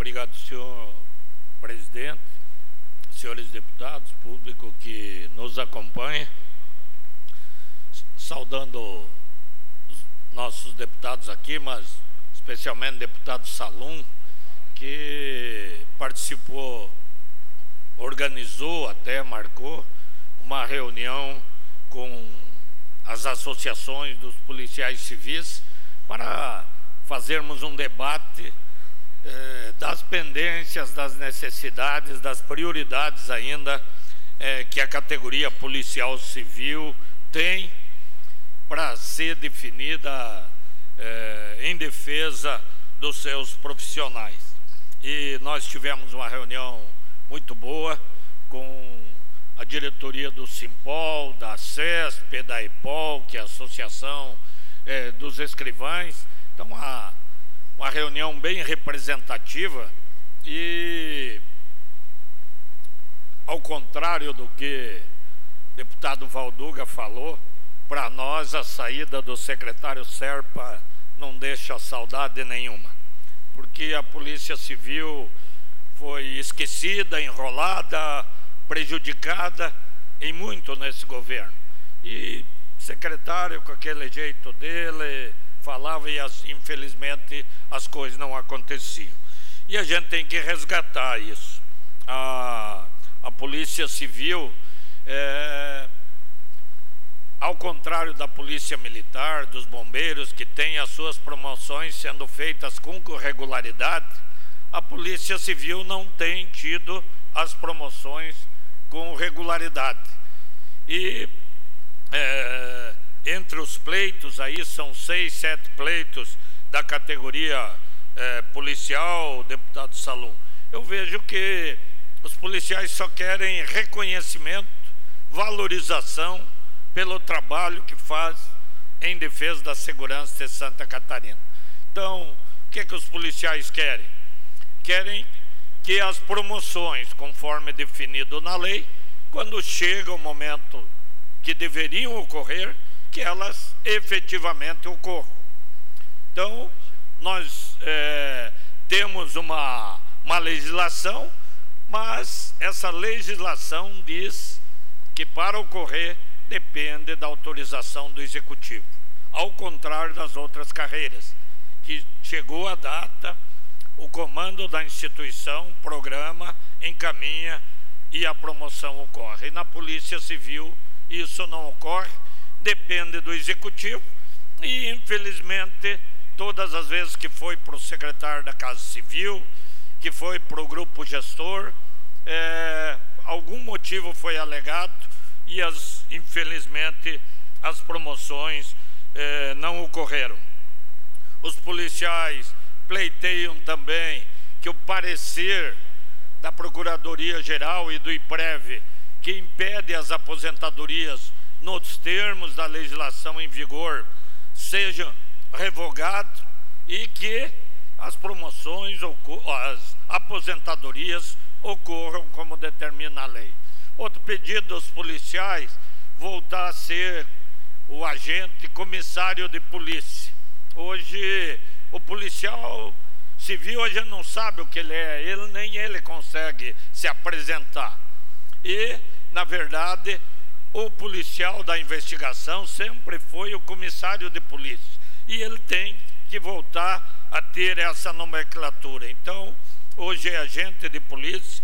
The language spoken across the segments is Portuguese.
obrigado, senhor presidente, senhores deputados, público que nos acompanha. Saudando os nossos deputados aqui, mas especialmente o deputado Salum, que participou, organizou, até marcou uma reunião com as associações dos policiais civis para fazermos um debate das pendências, das necessidades, das prioridades ainda que a categoria policial civil tem para ser definida em defesa dos seus profissionais. E nós tivemos uma reunião muito boa com a diretoria do Simpol, da CESP, da EPOL, que é a Associação dos Escrivães. Então, uma reunião bem representativa e, ao contrário do que o deputado Valduga falou, para nós a saída do secretário Serpa não deixa saudade nenhuma, porque a Polícia Civil foi esquecida, enrolada, prejudicada em muito nesse governo. E o secretário, com aquele jeito dele, falava e infelizmente as coisas não aconteciam. E a gente tem que resgatar isso. A Polícia Civil, ao contrário da Polícia Militar, dos bombeiros, que tem as suas promoções sendo feitas com regularidade, a Polícia Civil não tem tido as promoções com regularidade. E entre os pleitos, aí são 6, 7 pleitos da categoria policial, deputado Salum, eu vejo que os policiais só querem reconhecimento, valorização pelo trabalho que faz em defesa da segurança de Santa Catarina. Então, o que os policiais querem? Querem que as promoções, conforme definido na lei, quando chega o momento que deveriam ocorrer, que elas efetivamente ocorram. Então, nós temos uma legislação, mas essa legislação diz que para ocorrer depende da autorização do Executivo, ao contrário das outras carreiras, que chegou a data, o comando da instituição programa, encaminha e a promoção ocorre. E na Polícia Civil isso não ocorre, depende do Executivo e, infelizmente, todas as vezes que foi para o secretário da Casa Civil, que foi para o grupo gestor, algum motivo foi alegado e, infelizmente, as promoções não ocorreram. Os policiais pleiteiam também que o parecer da Procuradoria-Geral e do IPREV, que impede as aposentadorias nos termos da legislação em vigor, seja revogado e que as promoções, as aposentadorias ocorram como determina a lei. Outro pedido dos policiais, voltar a ser o agente comissário de polícia. Hoje, o policial civil, a gente não sabe o que ele é, nem ele consegue se apresentar. E, na verdade, o policial da investigação sempre foi o comissário de polícia. E ele tem que voltar a ter essa nomenclatura. Então, hoje é agente de polícia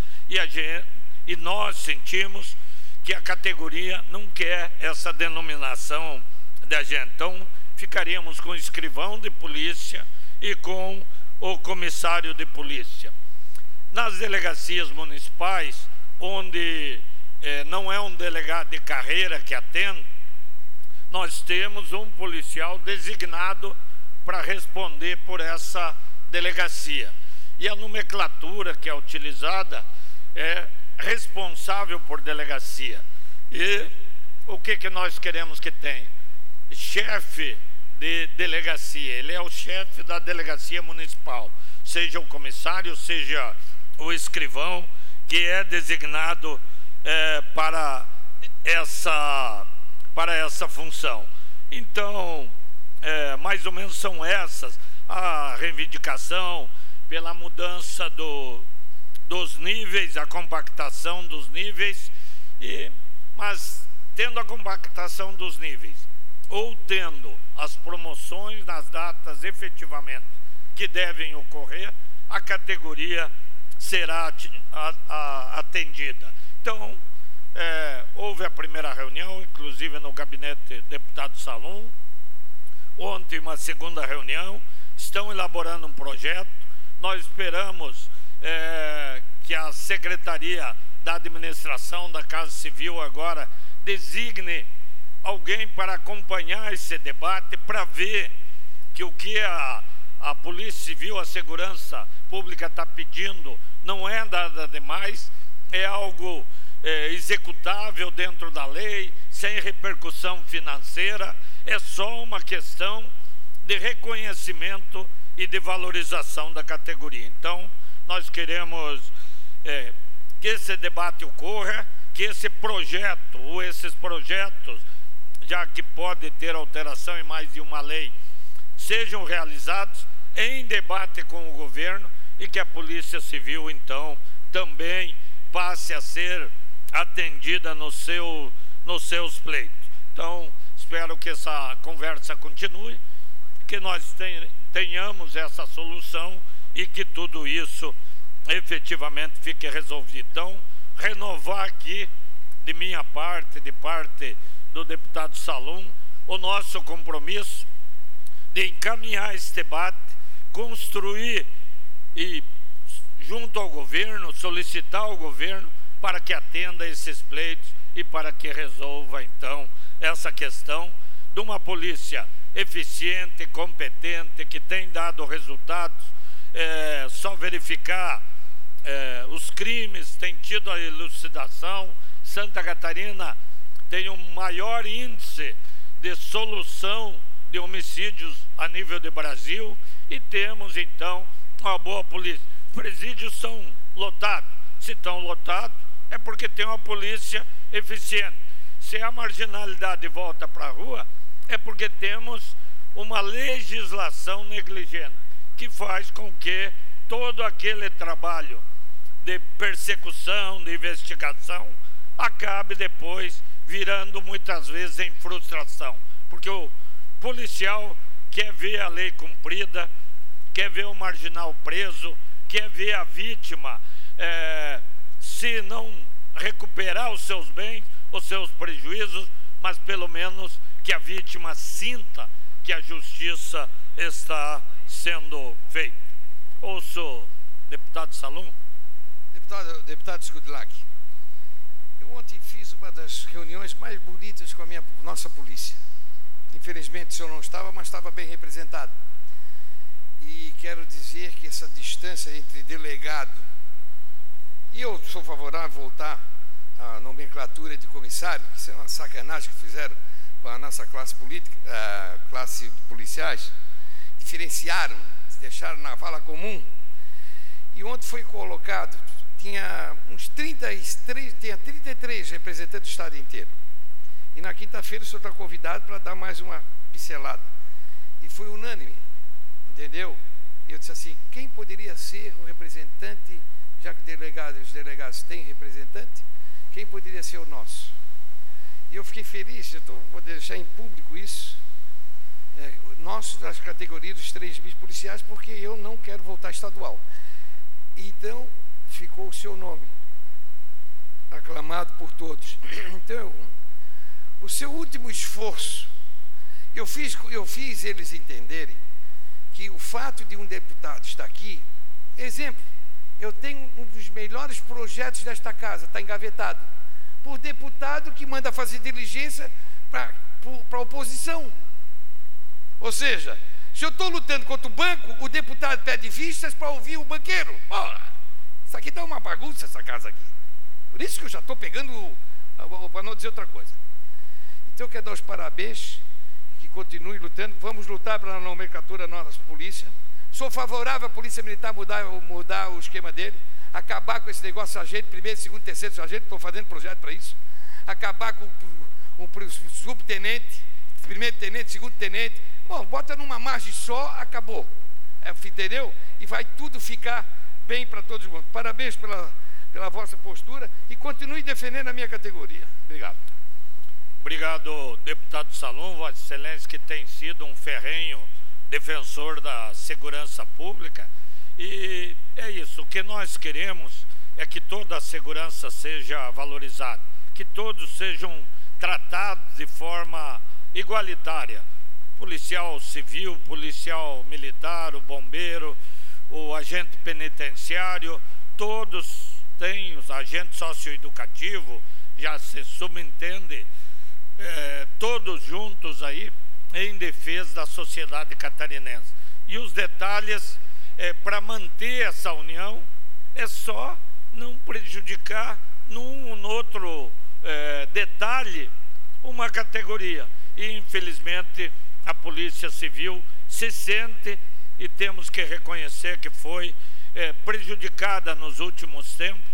e nós sentimos que a categoria não quer essa denominação de agente. Então, ficaríamos com o escrivão de polícia e com o comissário de polícia. Nas delegacias municipais, onde não é um delegado de carreira que atende, nós temos um policial designado para responder por essa delegacia. E a nomenclatura que é utilizada é responsável por delegacia. E o que nós queremos que tenha? Chefe de delegacia, ele é o chefe da delegacia municipal, seja o comissário, seja o escrivão, que é designado para essa função. Então, mais ou menos são essas a reivindicação pela mudança dos níveis, a compactação dos níveis, mas tendo a compactação dos níveis, ou tendo as promoções nas datas efetivamente que devem ocorrer, a categoria será atendida. Então, houve a primeira reunião, inclusive no gabinete do deputado Salum, ontem uma segunda reunião, estão elaborando um projeto. Nós esperamos que a Secretaria da Administração da Casa Civil agora designe alguém para acompanhar esse debate, para ver que o que a Polícia Civil, a Segurança Pública está pedindo não é nada demais, é algo executável dentro da lei, sem repercussão financeira, é só uma questão de reconhecimento e de valorização da categoria. Então, nós queremos que esse debate ocorra, que esse projeto, ou esses projetos, já que pode ter alteração em mais de uma lei, sejam realizados em debate com o governo e que a Polícia Civil, então, também passe a ser atendida nos seus pleitos. Então, espero que essa conversa continue, que nós tenhamos essa solução e que tudo isso efetivamente fique resolvido. Então, renovar aqui, de minha parte, de parte do deputado Salum, o nosso compromisso de encaminhar esse debate, construir e, junto ao governo, solicitar ao governo para que atenda esses pleitos e para que resolva, então, essa questão de uma polícia eficiente, competente, que tem dado resultados. Só verificar os crimes, tem tido a elucidação. Santa Catarina tem um maior índice de solução de homicídios a nível de Brasil e temos, então, uma boa polícia. Os presídios são lotados. Se estão lotados, é porque tem uma polícia eficiente. Se a marginalidade volta para a rua, é porque temos uma legislação negligente, que faz com que todo aquele trabalho de persecução, de investigação, acabe depois virando muitas vezes em frustração, porque o policial quer ver a lei cumprida, quer ver o marginal preso, quer ver a vítima, se não recuperar os seus bens, os seus prejuízos, mas pelo menos que a vítima sinta que a justiça está sendo feita. Ouço, deputado Salum. Deputado Skudlak, eu ontem fiz uma das reuniões mais bonitas com a nossa polícia. Infelizmente o senhor não estava, mas estava bem representado. E quero dizer que essa distância entre delegado, e eu sou favorável a voltar à nomenclatura de comissário, que isso é uma sacanagem que fizeram com a nossa classe política, classe de policiais, diferenciaram, deixaram na vala comum. E ontem foi colocado, tinha 33 representantes do estado inteiro. E na quinta-feira o senhor está convidado para dar mais uma pincelada. E foi unânime, entendeu? E eu disse assim, quem poderia ser o representante, já que os delegados têm representante, quem poderia ser o nosso? E eu fiquei feliz, vou deixar em público isso, nosso das categorias dos 3.000 policiais, porque eu não quero voltar estadual. Então, ficou o seu nome, aclamado por todos. Então, o seu último esforço, eu fiz eles entenderem que o fato de um deputado estar aqui, exemplo, eu tenho um dos melhores projetos desta casa, está engavetado, por deputado que manda fazer diligência para a oposição. Ou seja, se eu estou lutando contra o banco, o deputado pede vistas para ouvir o banqueiro. Ora, isso aqui dá uma bagunça, essa casa aqui. Por isso que eu já estou pegando, para não dizer outra coisa. Então eu quero dar os parabéns, que continue lutando. Vamos lutar pela nomenclatura da nossa polícia. Sou favorável à Polícia Militar mudar o esquema dele, acabar com esse negócio sargento, primeiro, segundo, terceiro sargento, estou fazendo projeto para isso. Acabar com o subtenente, primeiro tenente, segundo tenente. Bom, bota numa margem só, acabou. entendeu? E vai tudo ficar bem para todos mundo. Parabéns pela vossa postura e continue defendendo a minha categoria. Obrigado. Obrigado, deputado Salum, Vossa Excelência, que tem sido um ferrenho defensor da segurança pública. E é isso, o que nós queremos é que toda a segurança seja valorizada, que todos sejam tratados de forma igualitária. Policial civil, policial militar, o bombeiro, o agente penitenciário, todos têm, os agentes socioeducativos, já se subentende, todos juntos aí em defesa da sociedade catarinense. E os detalhes, para manter essa união, é só não prejudicar num outro detalhe uma categoria. E infelizmente a Polícia Civil se sente, e temos que reconhecer que foi prejudicada nos últimos tempos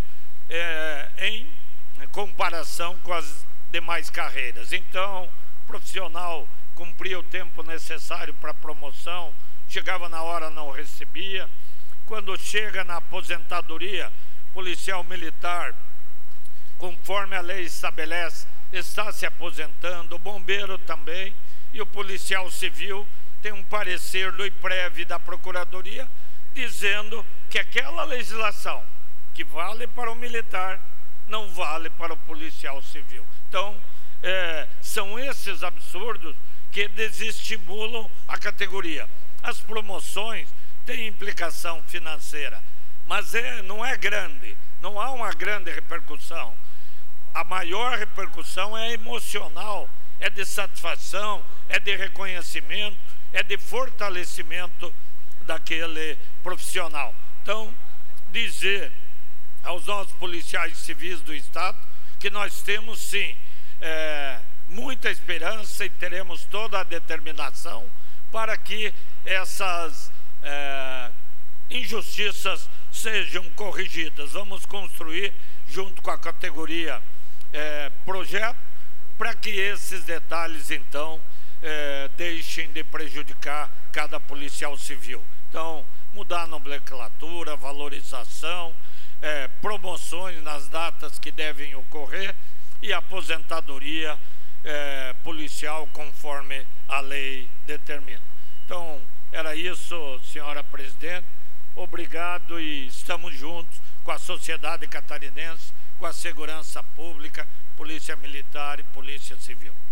em comparação com as demais carreiras. Então, o profissional cumpria o tempo necessário para promoção, chegava na hora, não recebia. Quando chega na aposentadoria, policial militar, conforme a lei estabelece, está se aposentando, o bombeiro também, e o policial civil tem um parecer do IPREV da Procuradoria dizendo que aquela legislação que vale para o militar não vale para o policial civil. Então, são esses absurdos que desestimulam a categoria. As promoções têm implicação financeira, mas não é grande, não há uma grande repercussão. A maior repercussão é emocional, é de satisfação, é de reconhecimento, é de fortalecimento daquele profissional. Então, dizer aos nossos policiais civis do Estado que nós temos, sim, muita esperança e teremos toda a determinação para que essas injustiças sejam corrigidas. Vamos construir, junto com a categoria, projeto para que esses detalhes, então, deixem de prejudicar cada policial civil. Então, mudar a nomenclatura, valorização, promoções nas datas que devem ocorrer e aposentadoria policial conforme a lei determina. Então, era isso, senhora presidente. Obrigado, e estamos juntos com a sociedade catarinense, com a segurança pública, polícia militar e polícia civil.